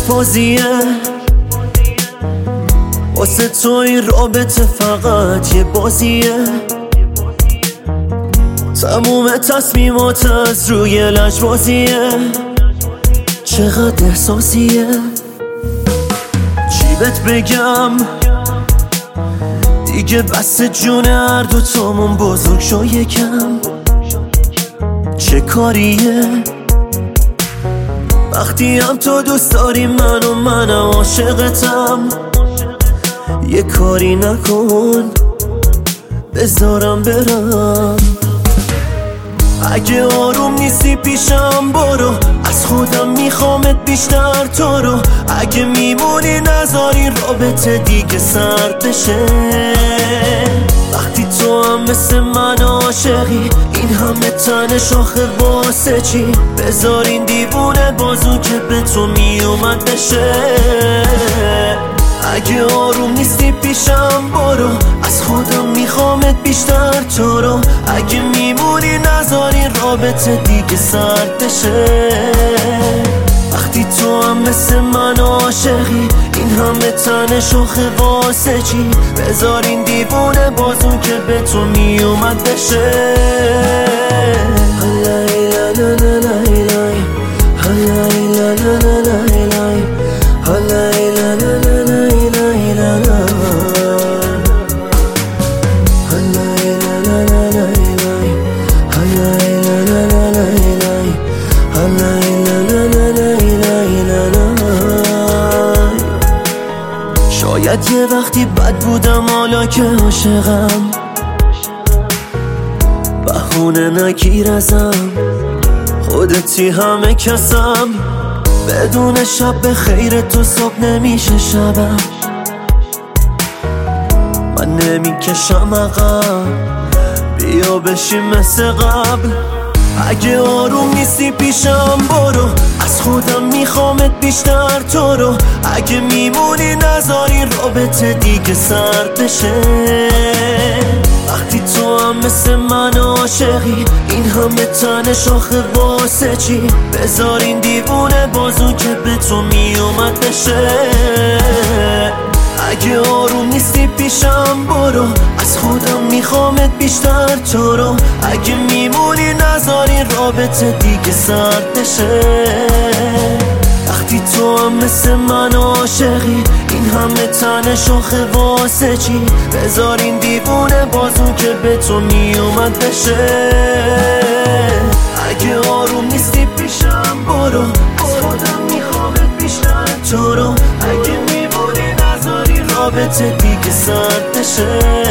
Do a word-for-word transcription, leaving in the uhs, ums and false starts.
بازیه، واسه تو این رابطه فقط یه بازیه. تموم تصمیمات از روی لجبازیه، چقدر احساسیه. چی بهت بگم دیگه بس جون هر دو تامون بزرگ شو یکم. چه کاریه وقتی هم تو دوست داری من و منم عاشقتم. یه کاری نکن بذارم برم. اگه آروم نیستی پیشم برو، از خودم میخوامت بیشتر تو رو. اگه میمونی نذاری رابطه دیگه سرد بشه. وقتی تو هم مثل من عاشقی، این همه تن شاخه واسه چی؟ بذار این دیوونه بازو که به تو میومد بشه. اگه آروم نیستی پیشم برو، از خودم میخوامت بیشتر تو رو. اگه میمونی نذاری رابطه دیگه سرد بشه. وقتی تو هم مثل من عاشقی، این همه تن شاخه واسه چی؟ بذار این دیوونه بازو که به تو میومد بشه. هلای لا لا لا لای، هلای لا لا لا لای، هلای لا لا لا لای لای لا لا، هلای لا لا لا لای، هلای لا لا لا لای، هلای لا لا لا لای لا لا. شاید یه وقتی بد بودم، حالا که عاشقم بهونه نگیر ازم. خودتی همه کسم، بدون شب به خیر تو صبح نمیشه شبم. من نمیکشم عقب، بیا بشیم مثل قبل. اگه آروم نیستی پیشم برو، از خودم میخوامت بیشتر تو رو. اگه میمونی نذاری رابطه دیگه سرد بشه. وقتی تو هم مثل من عاشقی، این همه تن شاخه واسه چی؟ بذار این دیوونه بازو که به تو میومد بشه. اگه آروم نیستی پیشم برو، از خودم میخوامت بیشتر تو رو. اگه میمونی نذاری رابطه دیگه سرد بشه. وقتی تو هم مثل من عاشقی، این همه تن شاخه واسه چی؟ بذار این دیوونه بازو که به تو میومد بشه. اگه آروم نیستی پیشم برو، از خودم میخوامت بیشتر تو رو. اگه میمونی نذاری رابطه دیگه سرد بشه.